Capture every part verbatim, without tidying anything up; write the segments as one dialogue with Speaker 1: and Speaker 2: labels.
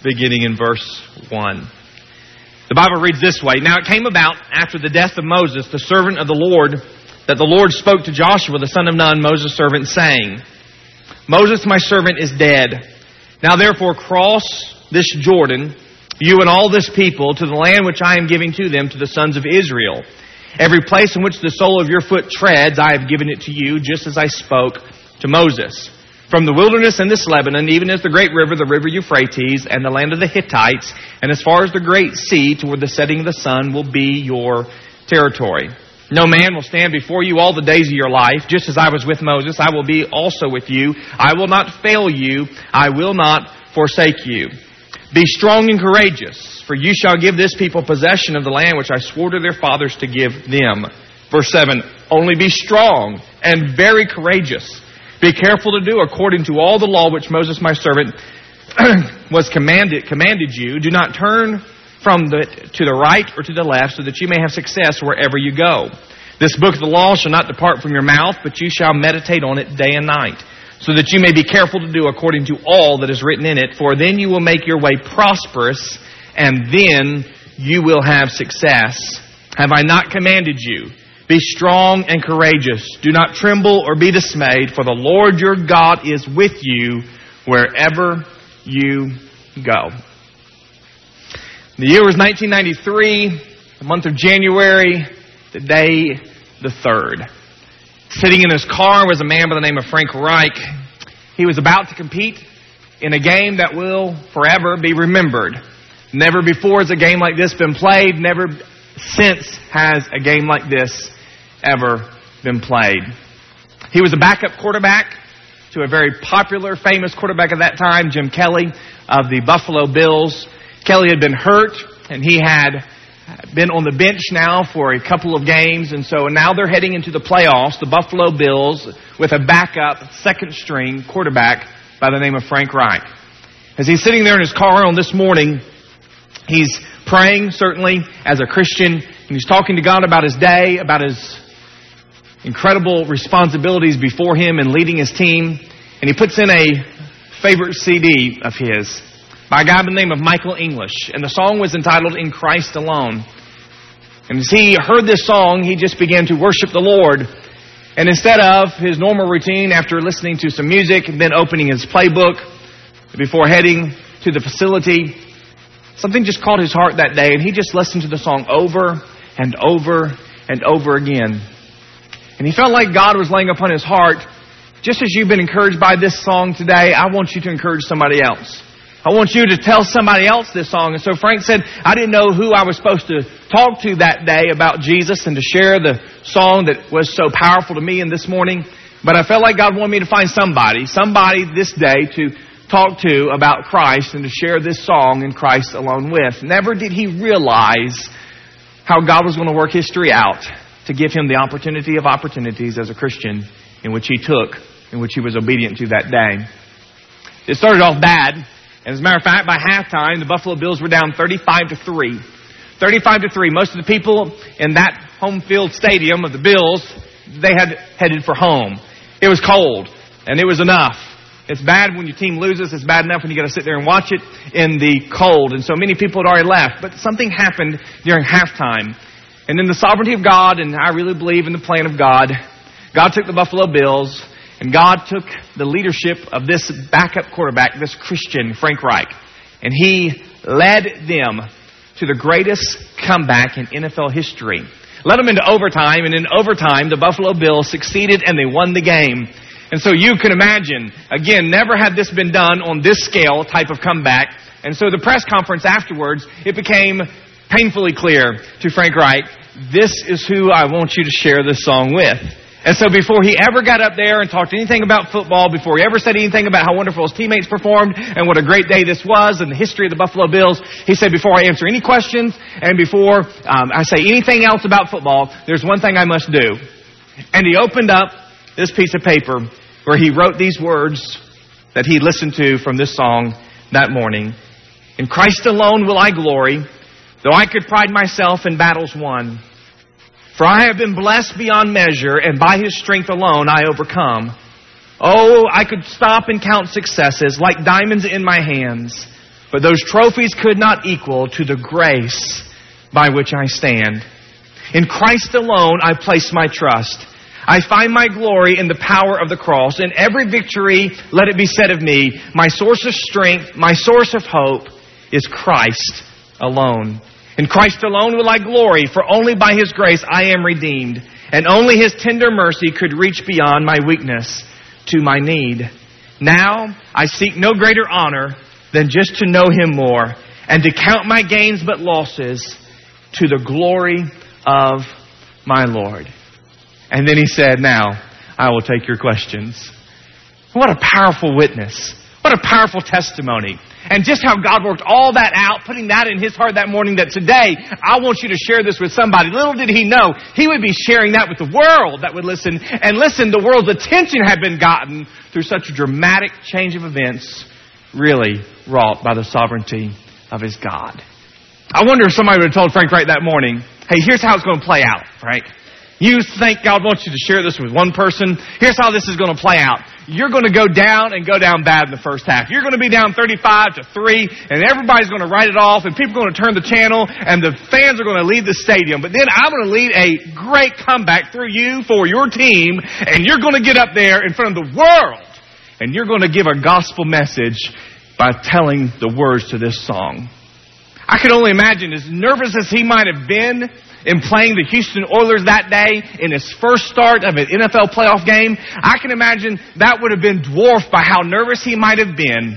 Speaker 1: beginning in verse one. The Bible reads this way. Now it came about after the death of Moses, the servant of the Lord, that the Lord spoke to Joshua, the son of Nun, Moses' servant, saying, Moses, my servant, is dead. Now therefore cross this Jordan, you and all this people, to the land which I am giving to them, to the sons of Israel. Every place in which the sole of your foot treads, I have given it to you, just as I spoke to Moses. From the wilderness and this Lebanon, even as the great river, the river Euphrates, and the land of the Hittites, and as far as the great sea, toward the setting of the sun, will be your territory. No man will stand before you all the days of your life. Just as I was with Moses, I will be also with you. I will not fail you. I will not forsake you. Be strong and courageous, for you shall give this people possession of the land which I swore to their fathers to give them. Verse seven, only be strong and very courageous. Be careful to do according to all the law which Moses my servant was commanded commanded you. Do not turn from the to the right or to the left, so that you may have success wherever you go. This book of the law shall not depart from your mouth, but you shall meditate on it day and night, so that you may be careful to do according to all that is written in it. For then you will make your way prosperous, and then you will have success. Have I not commanded you? Be strong and courageous. Do not tremble or be dismayed, for the Lord your God is with you wherever you go. The year was nineteen ninety-three, the month of January, the day the third. Sitting in his car was a man by the name of Frank Reich. He was about to compete in a game that will forever be remembered. Never before has a game like this been played. Never since has a game like this ever been played. He was a backup quarterback to a very popular, famous quarterback at that time, Jim Kelly of the Buffalo Bills. Kelly had been hurt, and he had been on the bench now for a couple of games, and so now they're heading into the playoffs, the Buffalo Bills, with a backup, second-string quarterback by the name of Frank Reich. As he's sitting there in his car on this morning, he's praying, certainly, as a Christian, and he's talking to God about his day, about his incredible responsibilities before him in leading his team, and he puts in a favorite C D of his by a guy by the name of Michael English, and the song was entitled In Christ Alone. And as he heard this song, he just began to worship the Lord, and instead of his normal routine after listening to some music and then opening his playbook before heading to the facility, something just caught his heart that day, and he just listened to the song over and over and over again. And he felt like God was laying upon his heart, just as you've been encouraged by this song today, I want you to encourage somebody else. I want you to tell somebody else this song. And so Frank said, I didn't know who I was supposed to talk to that day about Jesus and to share the song that was so powerful to me in this morning. But I felt like God wanted me to find somebody, somebody this day to talk to about Christ and to share this song in Christ alone with. Never did he realize how God was going to work history out to give him the opportunity of opportunities as a Christian, in which he took, in which he was obedient to that day. It started off bad. And as a matter of fact, by halftime, the Buffalo Bills were down thirty-five to three. thirty-five to three. Most of the people in that home field stadium of the Bills, they had headed for home. It was cold, and it was enough. It's bad when your team loses. It's bad enough when you got to sit there and watch it in the cold. And so many people had already left. But something happened during halftime. And in the sovereignty of God, and I really believe in the plan of God, God took the Buffalo Bills, and God took the leadership of this backup quarterback, this Christian, Frank Reich, and he led them to the greatest comeback in N F L history. Led them into overtime, and in overtime, the Buffalo Bills succeeded and they won the game. And so you can imagine, again, never had this been done on this scale type of comeback. And so the press conference afterwards, it became painfully clear to Frank Reich, this is who I want you to share this song with. And so before he ever got up there and talked anything about football, before he ever said anything about how wonderful his teammates performed and what a great day this was in the history of the Buffalo Bills, he said, before I answer any questions and before um, I say anything else about football, there's one thing I must do. And he opened up this piece of paper where he wrote these words that he listened to from this song that morning. In Christ alone will I glory, though I could pride myself in battles won. For I have been blessed beyond measure, and by His strength alone I overcome. Oh, I could stop and count successes like diamonds in my hands, but those trophies could not equal to the grace by which I stand. In Christ alone I place my trust. I find my glory in the power of the cross. In every victory, let it be said of me, my source of strength, my source of hope is Christ alone. In Christ alone will I glory, for only by His grace I am redeemed, and only His tender mercy could reach beyond my weakness to my need. Now I seek no greater honor than just to know Him more, and to count my gains but losses to the glory of my Lord. And then he said, now I will take your questions. What a powerful witness. What a powerful testimony. And just how God worked all that out, putting that in his heart that morning, that today I want you to share this with somebody. Little did he know, he would be sharing that with the world that would listen. And listen, the world's attention had been gotten through such a dramatic change of events, really wrought by the sovereignty of his God. I wonder if somebody would have told Frank right that morning, hey, here's how it's going to play out, Frank. You think God wants you to share this with one person? Here's how this is going to play out. You're going to go down and go down bad in the first half. You're going to be down thirty-five to three, and everybody's going to write it off, and people are going to turn the channel, and the fans are going to leave the stadium. But then I'm going to lead a great comeback through you for your team, and you're going to get up there in front of the world, and you're going to give a gospel message by telling the words to this song. I can only imagine, as nervous as he might have been in playing the Houston Oilers that day in his first start of an N F L playoff game, I can imagine that would have been dwarfed by how nervous he might have been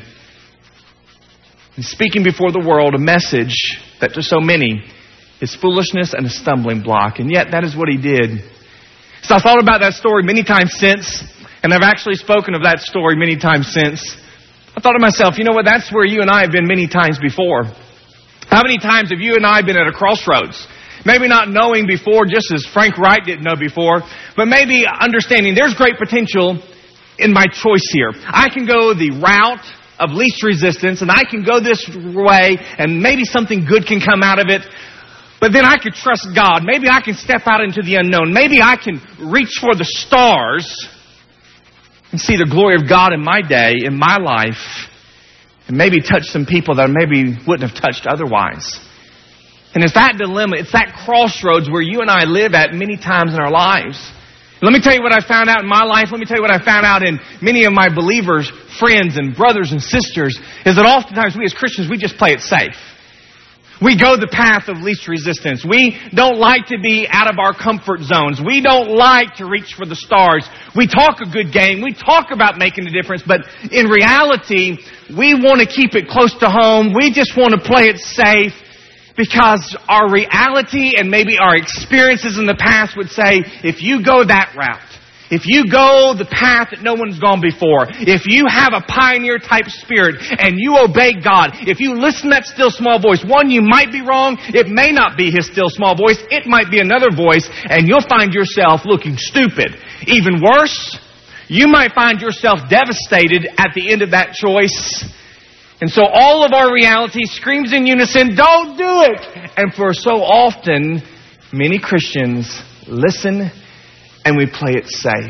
Speaker 1: in speaking before the world a message that to so many is foolishness and a stumbling block. And yet that is what he did. So I thought about that story many times since, and I've actually spoken of that story many times since. I thought to myself, you know what, that's where you and I have been many times before. How many times have you and I been at a crossroads? Maybe not knowing before, just as Frank Wright didn't know before, but maybe understanding there's great potential in my choice here. I can go the route of least resistance, and I can go this way, and maybe something good can come out of it. But then I could trust God. Maybe I can step out into the unknown. Maybe I can reach for the stars and see the glory of God in my day, in my life, and maybe touch some people that I maybe wouldn't have touched otherwise. And it's that dilemma, it's that crossroads where you and I live at many times in our lives. Let me tell you what I found out in my life. Let me tell you what I found out in many of my believers, friends and brothers and sisters, is that oftentimes we as Christians, we just play it safe. We go the path of least resistance. We don't like to be out of our comfort zones. We don't like to reach for the stars. We talk a good game. We talk about making a difference. But in reality, we want to keep it close to home. We just want to play it safe because our reality and maybe our experiences in the past would say, if you go that route, if you go the path that no one's gone before, if you have a pioneer type spirit and you obey God, if you listen to that still small voice, one, you might be wrong. It may not be His still small voice. It might be another voice, and you'll find yourself looking stupid. Even worse, you might find yourself devastated at the end of that choice. And so all of our reality screams in unison, don't do it! And for so often, many Christians listen and we play it safe.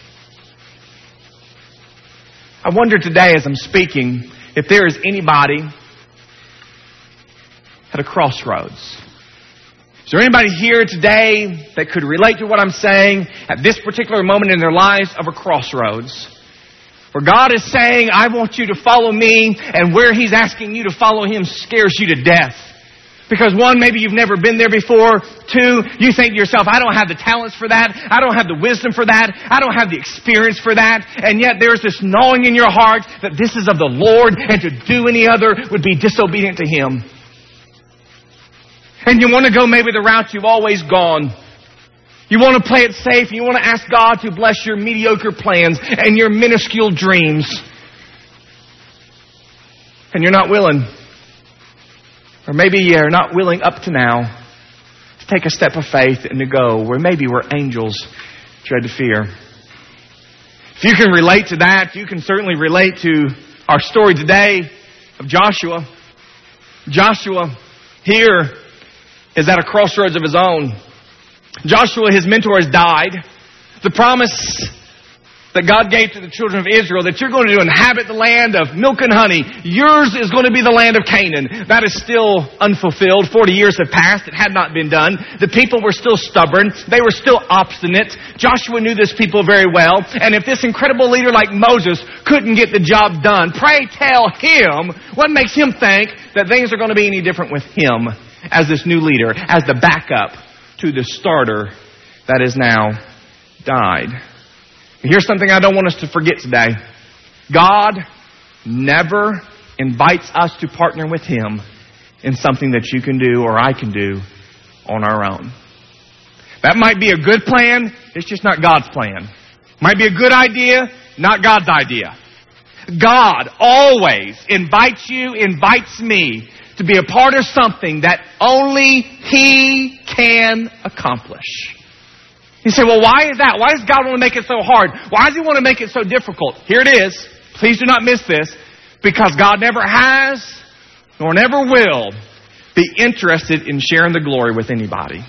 Speaker 1: I wonder today as I'm speaking if there is anybody at a crossroads. Is there anybody here today that could relate to what I'm saying at this particular moment in their lives of a crossroads? Where God is saying, I want you to follow me, and where He's asking you to follow Him scares you to death. Because one, maybe you've never been there before. Two, you think to yourself, I don't have the talents for that. I don't have the wisdom for that. I don't have the experience for that. And yet there's this gnawing in your heart that this is of the Lord, and to do any other would be disobedient to Him. And you want to go maybe the route you've always gone. You want to play it safe. You want to ask God to bless your mediocre plans and your minuscule dreams. And you're not willing. Or maybe you're not willing up to now to take a step of faith and to go where maybe where angels dread to fear. If you can relate to that, you can certainly relate to our story today of Joshua. Joshua here is at a crossroads of his own. Joshua, his mentor, has died. The promise that God gave to the children of Israel, that you're going to inhabit the land of milk and honey. Yours is going to be the land of Canaan. That is still unfulfilled. Forty years have passed. It had not been done. The people were still stubborn. They were still obstinate. Joshua knew this people very well. And if this incredible leader like Moses couldn't get the job done, pray tell him, what makes him think that things are going to be any different with him as this new leader, as the backup to the starter that has now died? Here's something I don't want us to forget today. God never invites us to partner with Him in something that you can do or I can do on our own. That might be a good plan. It's just not God's plan. Might be a good idea, not God's idea. God always invites you, invites me to be a part of something that only He can accomplish. You say, well, why is that? Why does God want to make it so hard? Why does He want to make it so difficult? Here it is. Please do not miss this. Because God never has, nor never will, be interested in sharing the glory with anybody.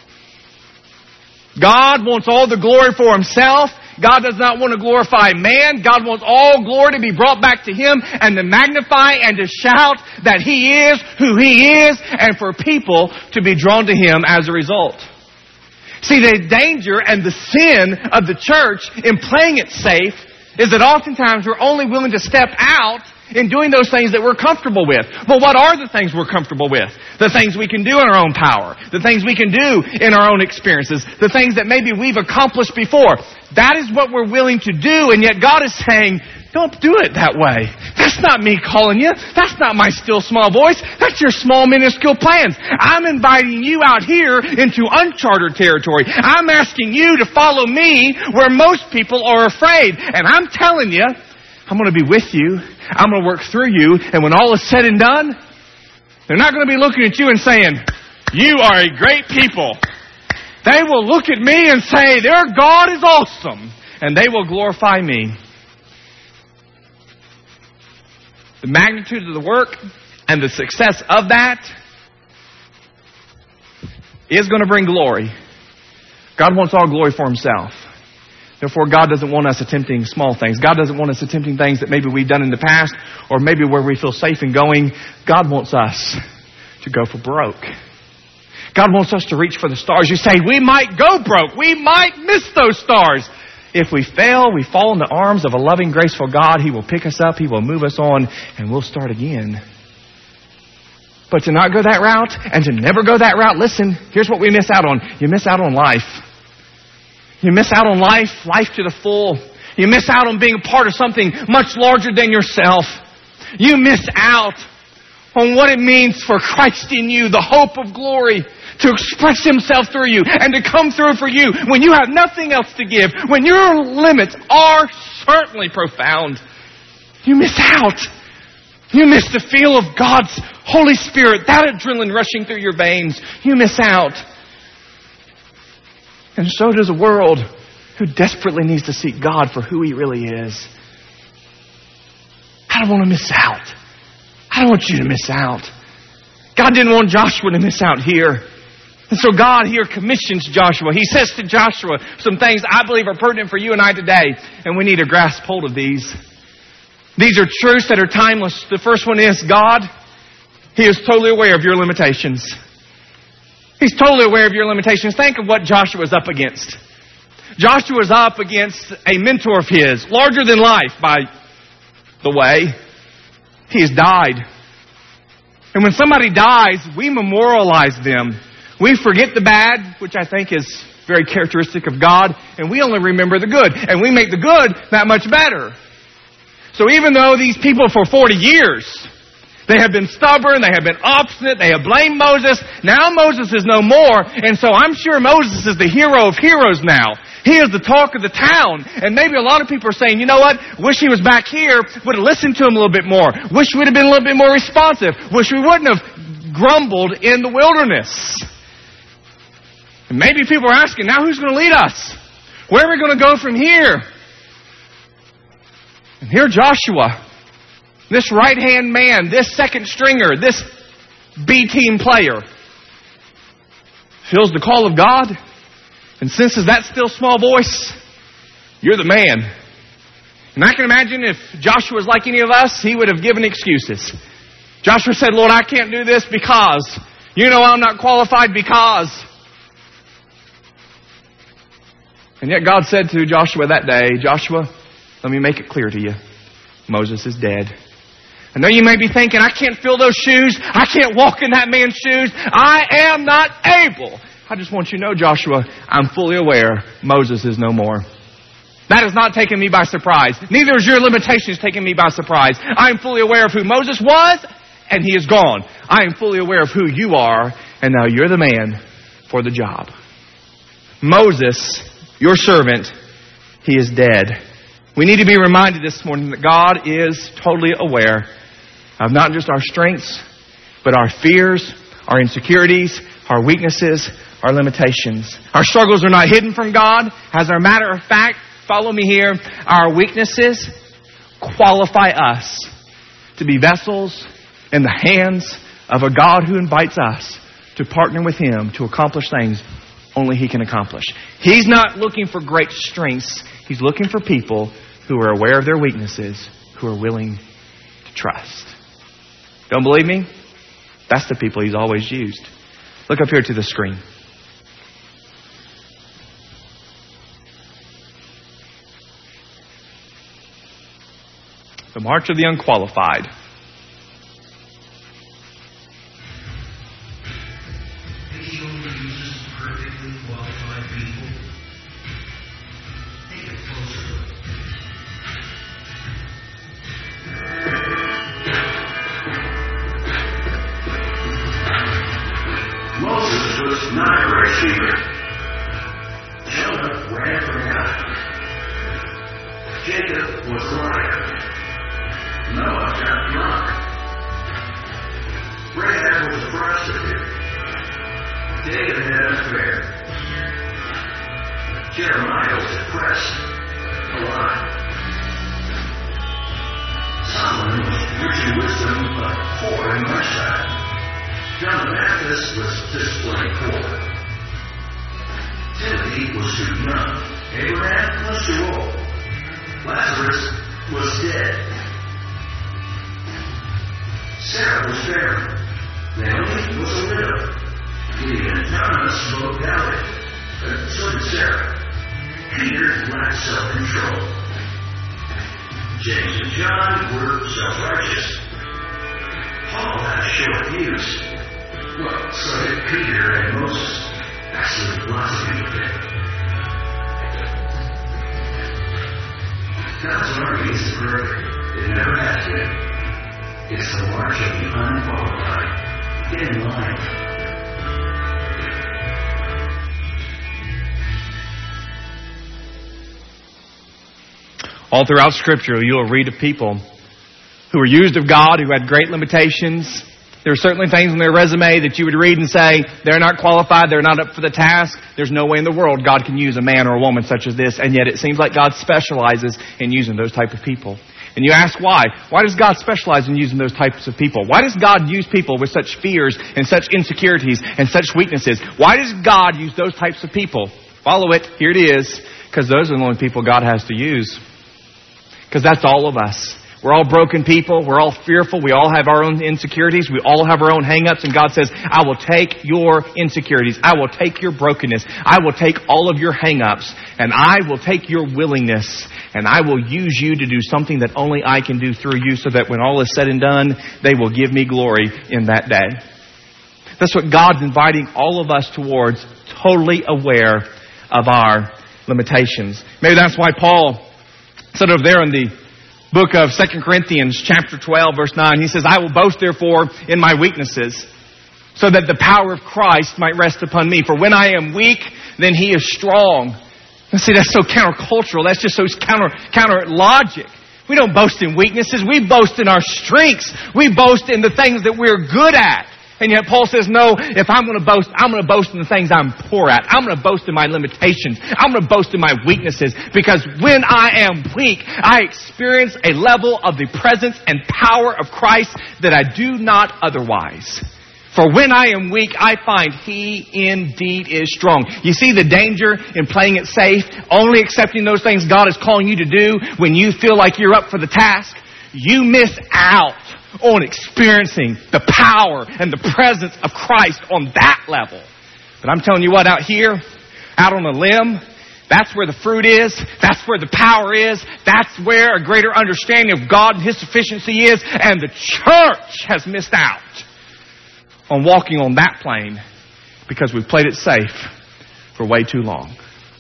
Speaker 1: God wants all the glory for Himself. God does not want to glorify man. God wants all glory to be brought back to Him and to magnify and to shout that He is who He is, and for people to be drawn to Him as a result. See, the danger and the sin of the church in playing it safe is that oftentimes we're only willing to step out in doing those things that we're comfortable with. Well, what are the things we're comfortable with? The things we can do in our own power. The things we can do in our own experiences. The things that maybe we've accomplished before. That is what we're willing to do, and yet God is saying, don't do it that way. That's not me calling you. That's not my still small voice. That's your small minuscule plans. I'm inviting you out here into uncharted territory. I'm asking you to follow me where most people are afraid. And I'm telling you, I'm going to be with you. I'm going to work through you. And when all is said and done, they're not going to be looking at you and saying, you are a great people. They will look at me and say, their God is awesome. And they will glorify me. The magnitude of the work and the success of that is going to bring glory. God wants all glory for Himself. Therefore, God doesn't want us attempting small things. God doesn't want us attempting things that maybe we've done in the past or maybe where we feel safe in going. God wants us to go for broke. God wants us to reach for the stars. You say, we might go broke. We might miss those stars. If we fail, we fall in the arms of a loving, graceful God. He will pick us up. He will move us on, and we'll start again. But to not go that route and to never go that route, listen, here's what we miss out on. You miss out on life. You miss out on life, life to the full. You miss out on being a part of something much larger than yourself. You miss out on what it means for Christ in you, the hope of glory, to express Himself through you and to come through for you when you have nothing else to give, when your limits are certainly profound. You miss out. You miss the feel of God's Holy Spirit, that adrenaline rushing through your veins. You miss out. And so does a world who desperately needs to seek God for who He really is. I don't want to miss out. I don't want you to miss out. God didn't want Joshua to miss out here. And so God here commissions Joshua. He says to Joshua some things I believe are pertinent for you and I today. And we need to grasp hold of these. These are truths that are timeless. The first one is God, He is totally aware of your limitations. He's totally aware of your limitations. Think of what Joshua is up against. Joshua is up against a mentor of his, larger than life, by the way. He has died. And when somebody dies, we memorialize them. We forget the bad, which I think is very characteristic of God, and we only remember the good. And we make the good that much better. So even though these people for forty years, they have been stubborn, they have been obstinate, they have blamed Moses, now Moses is no more, and so I'm sure Moses is the hero of heroes now. He is the talk of the town. And maybe a lot of people are saying, you know what? Wish he was back here, would have listened to him a little bit more. Wish we'd have been a little bit more responsive. Wish we wouldn't have grumbled in the wilderness. And maybe people are asking, now who's going to lead us? Where are we going to go from here? And here Joshua, this right-hand man, this second stringer, this B-team player, feels the call of God and senses that still small voice. You're the man. And I can imagine if Joshua was like any of us, he would have given excuses. Joshua said, Lord, I can't do this because, you know, I'm not qualified because. And yet God said to Joshua that day, Joshua, let me make it clear to you. Moses is dead. I know you may be thinking, I can't fill those shoes. I can't walk in that man's shoes. I am not able. I just want you to know, Joshua, I'm fully aware Moses is no more. That has not taken me by surprise. Neither is your limitations taking me by surprise. I am fully aware of who Moses was, and he is gone. I am fully aware of who you are, and now you're the man for the job. Moses, your servant, he is dead. We need to be reminded this morning that God is totally aware of not just our strengths, but our fears, our insecurities, our weaknesses, our limitations. Our struggles are not hidden from God. As a matter of fact, follow me here, our weaknesses qualify us to be vessels in the hands of a God who invites us to partner with Him to accomplish things only He can accomplish. He's not looking for great strengths. He's looking for people who are aware of their weaknesses, who are willing to trust. Don't believe me? That's the people He's always used. Look up here to the screen. The March of the Unqualified.
Speaker 2: He only uses perfectly qualified people. Take a closer look. Moses was not a great shooter. Jonah ran from God. Jacob was a liar. Noah got drunk. Rahab was a prostitute. David had an affair. Jeremiah was depressed, alive. Solomon was rich in wisdom, but poor in lifestyle. John the Baptist was disciplined poor. Timothy was too young. Abraham was too old. Lazarus was dead. Sarah was barren. Naomi was a widow. Gideon and Thomas both doubted, but so did Sarah. Peter lacked self-control. James and John were self-righteous. Paul had short fuse. Well, so did Peter and Moses. Actually, lots of people did. God's army isn't perfect. It never has been. It's the march of the unqualified. Get in line.
Speaker 1: All throughout Scripture, you will read of people who were used of God, who had great limitations. There are certainly things on their resume that you would read and say, they're not qualified, they're not up for the task. There's no way in the world God can use a man or a woman such as this. And yet it seems like God specializes in using those type of people. And you ask why? Why does God specialize in using those types of people? Why does God use people with such fears and such insecurities and such weaknesses? Why does God use those types of people? Follow it. Here it is. Because those are the only people God has to use. Because that's all of us. We're all broken people. We're all fearful. We all have our own insecurities. We all have our own hang-ups. And God says, I will take your insecurities. I will take your brokenness. I will take all of your hang-ups. And I will take your willingness. And I will use you to do something that only I can do through you, so that when all is said and done, they will give me glory in that day. That's what God's inviting all of us towards, totally aware of our limitations. Maybe that's why Paul said over there in the book of Second Corinthians chapter twelve, verse nine, he says, I will boast therefore in my weaknesses, so that the power of Christ might rest upon me. For when I am weak, then He is strong. And see, that's so countercultural. That's just so counter, counter logic. We don't boast in weaknesses. We boast in our strengths. We boast in the things that we're good at. And yet Paul says, no, if I'm going to boast, I'm going to boast in the things I'm poor at. I'm going to boast in my limitations. I'm going to boast in my weaknesses. Because when I am weak, I experience a level of the presence and power of Christ that I do not otherwise. For when I am weak, I find He indeed is strong. You see the danger in playing it safe, only accepting those things God is calling you to do when you feel like you're up for the task? You miss out on experiencing the power and the presence of Christ on that level. But I'm telling you what, out here, out on a limb, that's where the fruit is. That's where the power is. That's where a greater understanding of God and His sufficiency is. And the church has missed out on walking on that plane because we've played it safe for way too long.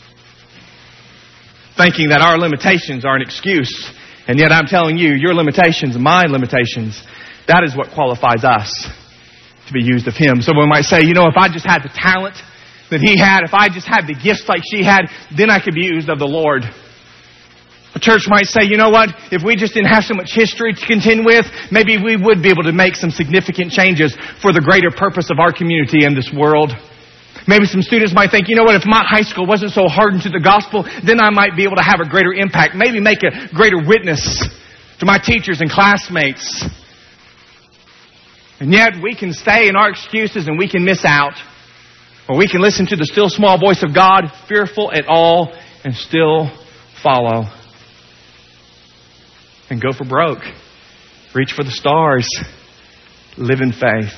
Speaker 1: Thinking that our limitations are an excuse. And yet I'm telling you, your limitations and my limitations, that is what qualifies us to be used of Him. Someone might say, you know, if I just had the talent that He had, if I just had the gifts like she had, then I could be used of the Lord. A church might say, you know what, if we just didn't have so much history to contend with, maybe we would be able to make some significant changes for the greater purpose of our community in this world. Maybe some students might think, you know what, if my high school wasn't so hardened to the gospel, then I might be able to have a greater impact, maybe make a greater witness to my teachers and classmates. And yet we can stay in our excuses and we can miss out. Or we can listen to the still small voice of God, fearful at all, and still follow. And go for broke. Reach for the stars. Live in faith.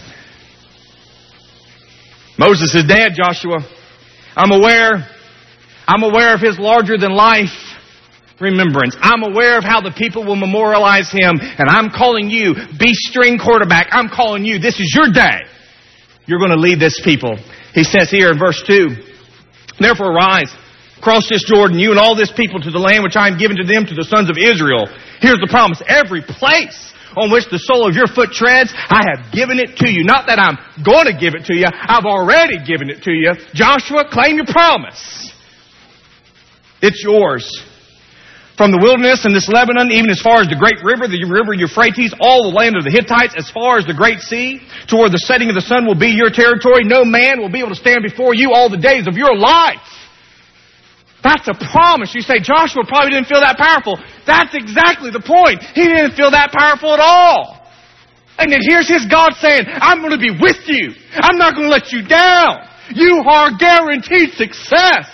Speaker 1: Moses is dead, Joshua. I'm aware. I'm aware of his larger than life remembrance. I'm aware of how the people will memorialize him. And I'm calling you, be string quarterback. I'm calling you, this is your day. You're going to lead this people. He says here in verse two, therefore arise, cross this Jordan, you and all this people, to the land which I am giving to them, to the sons of Israel. Here's the promise. Every place on which the sole of your foot treads, I have given it to you. Not that I'm going to give it to you. I've already given it to you. Joshua, claim your promise. It's yours. From the wilderness and this Lebanon, even as far as the great river, the river Euphrates, all the land of the Hittites, as far as the great sea, toward the setting of the sun will be your territory. No man will be able to stand before you all the days of your life. That's a promise. You say, Joshua probably didn't feel that powerful. That's exactly the point. He didn't feel that powerful at all. And then here's his God saying, I'm going to be with you. I'm not going to let you down. You are guaranteed success.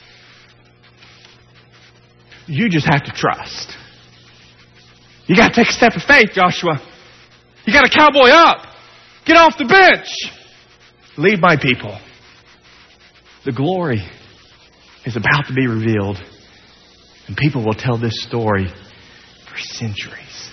Speaker 1: You just have to trust. You got to take a step of faith, Joshua. You got to cowboy up. Get off the bench. Lead my people. The glory is about to be revealed. And people will tell this story for centuries.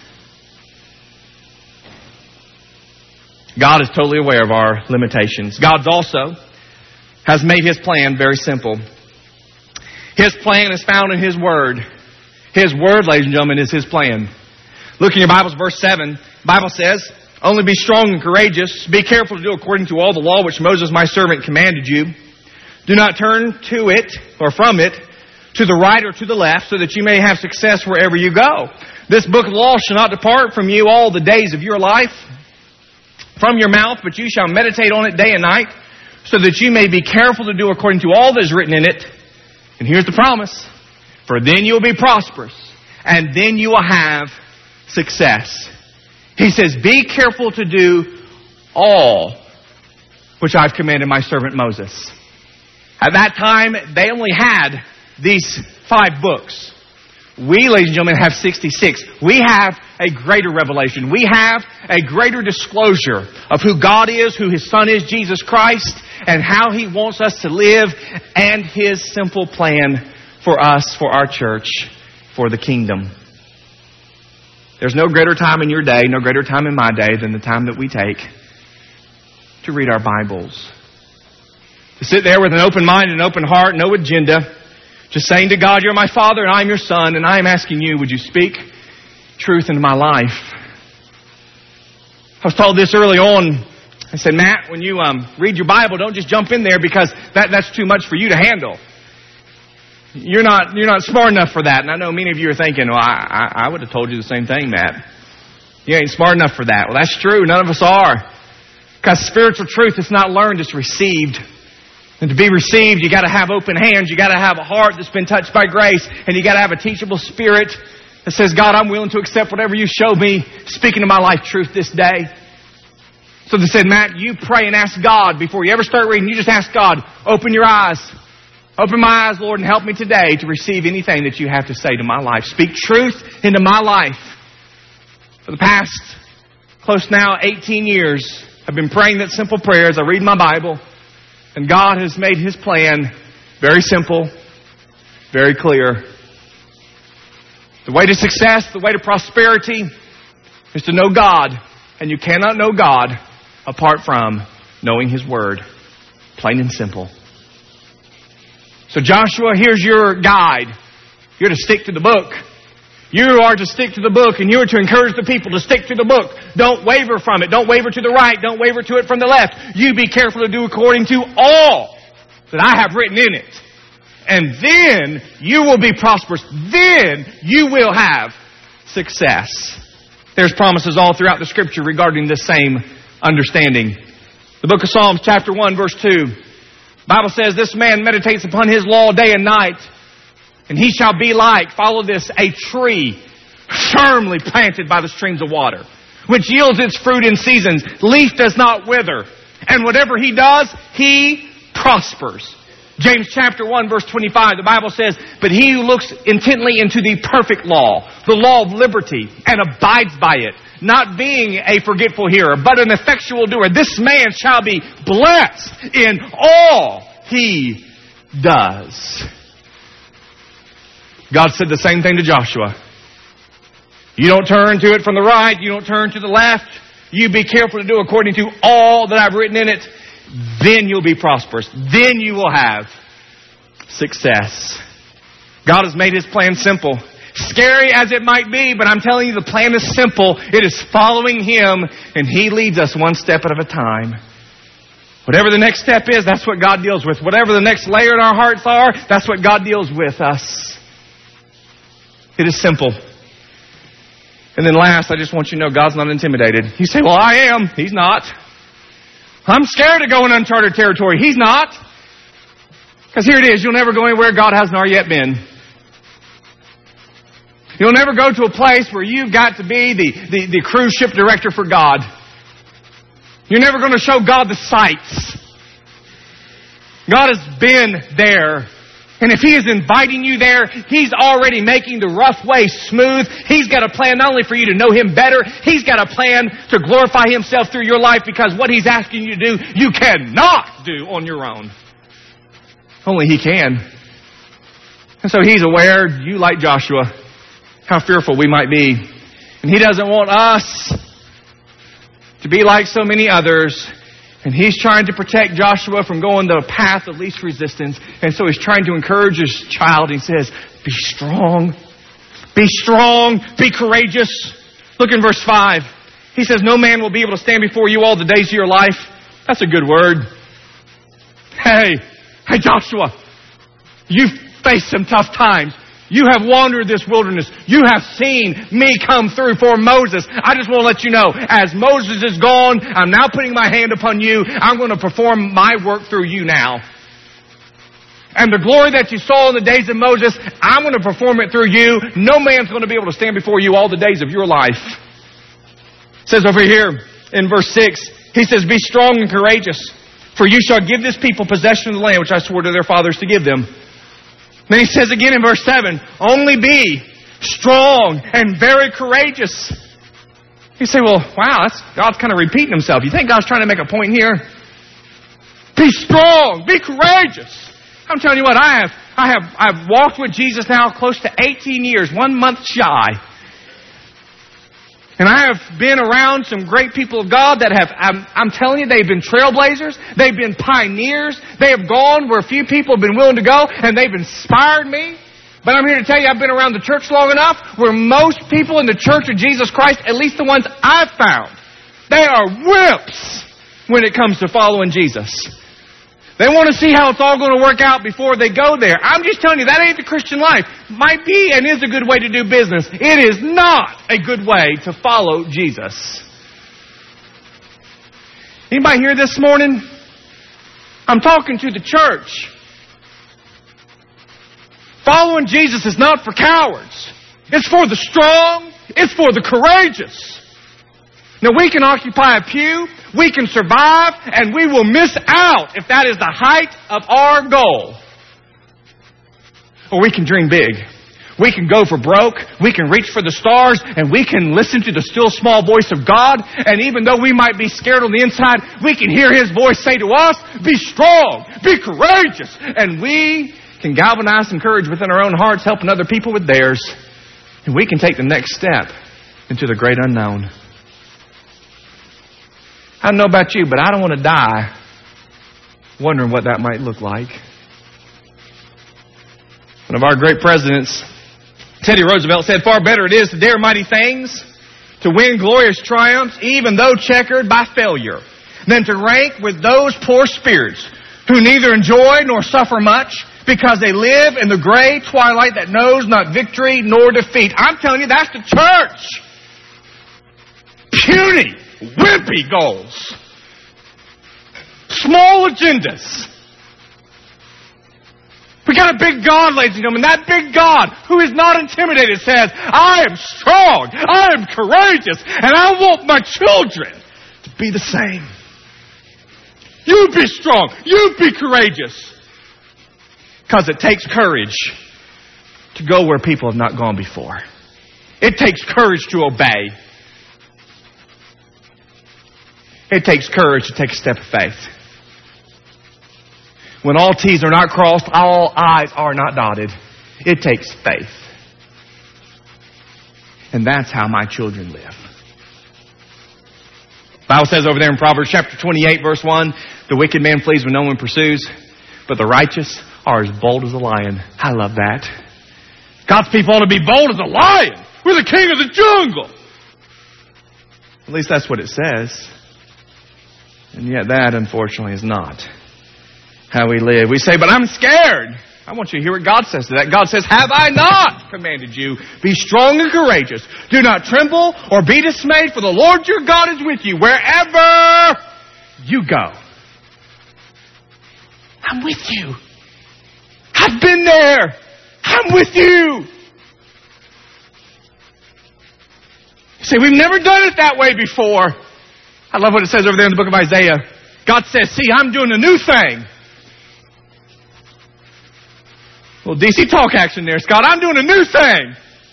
Speaker 1: God is totally aware of our limitations. God also has made His plan very simple. His plan is found in His Word. His Word, ladies and gentlemen, is His plan. Look in your Bibles, verse seven. The Bible says, only be strong and courageous. Be careful to do according to all the law which Moses my servant commanded you. Do not turn to it or from it to the right or to the left, so that you may have success wherever you go. This book of law shall not depart from you all the days of your life, from your mouth, but you shall meditate on it day and night, so that you may be careful to do according to all that is written in it. And here's the promise. For then you will be prosperous, and then you will have success. He says, be careful to do all which I've commanded my servant Moses. At that time, they only had these five books. We, ladies and gentlemen, have sixty-six. We have a greater revelation. We have a greater disclosure of who God is, who His Son is, Jesus Christ, and how He wants us to live, and His simple plan for us, for our church, for the kingdom. There's no greater time in your day, no greater time in my day than the time that we take to read our Bibles. To sit there with an open mind and an open heart, no agenda, just saying to God, you're my Father and I'm your Son, and I am asking you, would you speak truth into my life? I was told this early on. I said, Matt, when you um, read your Bible, don't just jump in there because that, that's too much for you to handle. You're not you're not smart enough for that. And I know many of you are thinking, well, I, I, I would have told you the same thing, Matt. You ain't smart enough for that. Well, that's true. None of us are. Because spiritual truth is not learned, it's received. And to be received, you got to have open hands. You got to have a heart that's been touched by grace. And you got to have a teachable spirit that says, God, I'm willing to accept whatever you show me. Speaking to my life truth this day. So they said, Matt, you pray and ask God before you ever start reading. You just ask God, open your eyes. Open my eyes, Lord, and help me today to receive anything that you have to say to my life. Speak truth into my life. For the past, close now, eighteen years, I've been praying that simple prayer as I read my Bible. And God has made His plan very simple, very clear. The way to success, the way to prosperity is to know God. And you cannot know God apart from knowing His Word. Plain and simple. So Joshua, here's your guide. You're to stick to the book. You are to stick to the book, and you are to encourage the people to stick to the book. Don't waver from it. Don't waver to the right. Don't waver to it from the left. You be careful to do according to all that I have written in it. And then you will be prosperous. Then you will have success. There's promises all throughout the Scripture regarding this same understanding. The book of Psalms, chapter one, verse two. The Bible says, this man meditates upon his law day and night, and he shall be like, follow this, a tree firmly planted by the streams of water, which yields its fruit in seasons. Leaf does not wither. And whatever he does, he prospers. James chapter one, verse twenty-five, the Bible says, but he who looks intently into the perfect law, the law of liberty, and abides by it, not being a forgetful hearer, but an effectual doer, this man shall be blessed in all he does. God said the same thing to Joshua. You don't turn to it from the right. You don't turn to the left. You be careful to do according to all that I've written in it. Then you'll be prosperous. Then you will have success. God has made His plan simple. Scary as it might be, but I'm telling you the plan is simple. It is following Him, and He leads us one step at a time. Whatever the next step is, that's what God deals with. Whatever the next layer in our hearts are, that's what God deals with us. It is simple. And then last, I just want you to know God's not intimidated. You say, well, I am. He's not. I'm scared to go in uncharted territory. He's not. Because here it is. You'll never go anywhere God hasn't already yet been. You'll never go to a place where you've got to be the, the, the cruise ship director for God. You're never going to show God the sights. God has been there. And if He is inviting you there, He's already making the rough way smooth. He's got a plan not only for you to know Him better, He's got a plan to glorify Himself through your life, because what He's asking you to do, you cannot do on your own. Only He can. And so He's aware, you like Joshua, how fearful we might be. And He doesn't want us to be like so many others. And He's trying to protect Joshua from going the path of least resistance. And so He's trying to encourage His child. He says, be strong. Be strong. Be courageous. Look in verse five. He says, no man will be able to stand before you all the days of your life. That's a good word. Hey, hey Joshua, you've faced some tough times. You have wandered this wilderness. You have seen me come through for Moses. I just want to let you know, as Moses is gone, I'm now putting my hand upon you. I'm going to perform my work through you now. And the glory that you saw in the days of Moses, I'm going to perform it through you. No man's going to be able to stand before you all the days of your life. It says over here in verse six, He says, be strong and courageous, for you shall give this people possession of the land which I swore to their fathers to give them. Then He says again in verse seven, only be strong and very courageous. You say, well, wow, that's, God's kind of repeating Himself. You think God's trying to make a point here? Be strong, be courageous. I'm telling you what, I have, I have, I've walked with Jesus now close to eighteen years, one month shy. And I have been around some great people of God that have, I'm, I'm telling you, they've been trailblazers. They've been pioneers. They have gone where few people have been willing to go, and they've inspired me. But I'm here to tell you, I've been around the church long enough where most people in the Church of Jesus Christ, at least the ones I've found, they are wimps when it comes to following Jesus. They want to see how it's all going to work out before they go there. I'm just telling you, that ain't the Christian life. Might be and is a good way to do business. It is not a good way to follow Jesus. Anybody here this morning? I'm talking to the church. Following Jesus is not for cowards. It's for the strong. It's for the courageous. Now, we can occupy a pew. We can survive and we will miss out if that is the height of our goal. Or we can dream big. We can go for broke. We can reach for the stars. And we can listen to the still small voice of God. And even though we might be scared on the inside, we can hear His voice say to us, be strong, be courageous. And we can galvanize some courage within our own hearts, helping other people with theirs. And we can take the next step into the great unknown. I don't know about you, but I don't want to die wondering what that might look like. One of our great presidents, Teddy Roosevelt, said, far better it is to dare mighty things, to win glorious triumphs, even though checkered by failure, than to rank with those poor spirits who neither enjoy nor suffer much, because they live in the gray twilight that knows not victory nor defeat. I'm telling you, that's the church. Puny, wimpy goals. Small agendas. We got a big God, ladies and gentlemen. That big God, who is not intimidated, says, I am strong, I am courageous, and I want my children to be the same. You be strong, you be courageous. Because it takes courage to go where people have not gone before. It takes courage to obey. It takes courage to take a step of faith. When all T's are not crossed, all I's are not dotted. It takes faith. And that's how my children live. The Bible says over there in Proverbs chapter twenty-eight, verse one, the wicked man flees when no one pursues, but the righteous are as bold as a lion. I love that. God's people ought to be bold as a lion. We're the king of the jungle. At least that's what it says. And yet that, unfortunately, is not how we live. We say, but I'm scared. I want you to hear what God says to that. God says, have I not commanded you? Be strong and courageous. Do not tremble or be dismayed, for the Lord your God is with you wherever you go. I'm with you. I've been there. I'm with you. You say, we've never done it that way before. I love what it says over there in the book of Isaiah. God says, see, I'm doing a new thing. A little D C talk action there, Scott. I'm doing a new thing.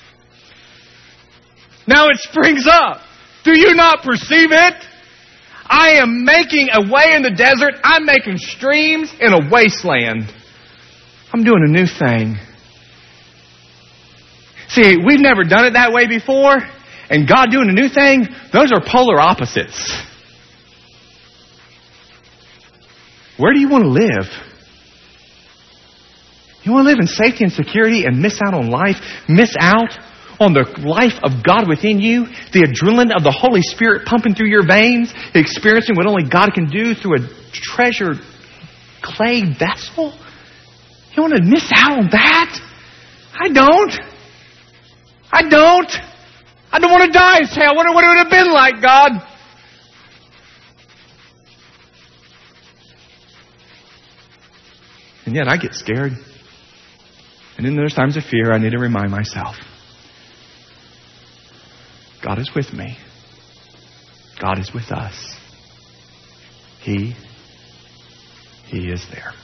Speaker 1: Now it springs up. Do you not perceive it? I am making a way in the desert. I'm making streams in a wasteland. I'm doing a new thing. See, we've never done it that way before. And God doing a new thing, those are polar opposites. Where do you want to live? You want to live in safety and security and miss out on life? Miss out on the life of God within you? The adrenaline of the Holy Spirit pumping through your veins? Experiencing what only God can do through a treasured clay vessel? You want to miss out on that? I don't. I don't. I don't want to die and say, I wonder what it would have been like, God. And yet I get scared. And in those times of fear, I need to remind myself, God is with me. God is with us. He, He is there.